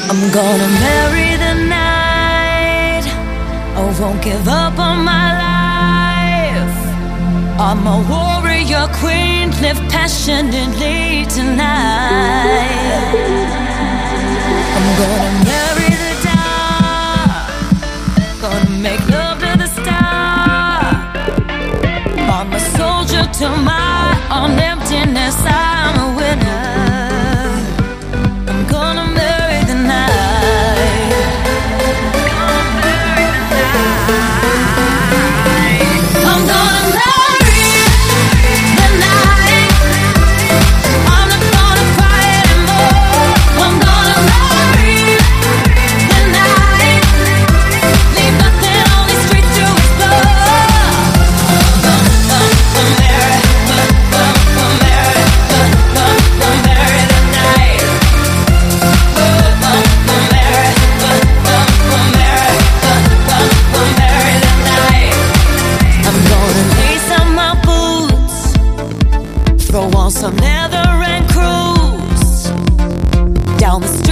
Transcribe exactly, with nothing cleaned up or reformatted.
I'm gonna marry the night. I won't give up on my life. I'm a warrior queen, live passionately tonight. I'm gonna marry the dark, gonna make love to the star. I'm a soldier to my own emptiness, I'm a winner. I'm gonna marry the night. I'm gonna marry the night. I'm not gonna cry anymore. I'm gonna marry the night. Leave nothing on these streets to explore. I'm gonna marry, gonna marry, gonna marry the night. Gonna marry, gonna marry, gonna marry the night. I'm gonna lace up my boots, throw on some leather and cruise down the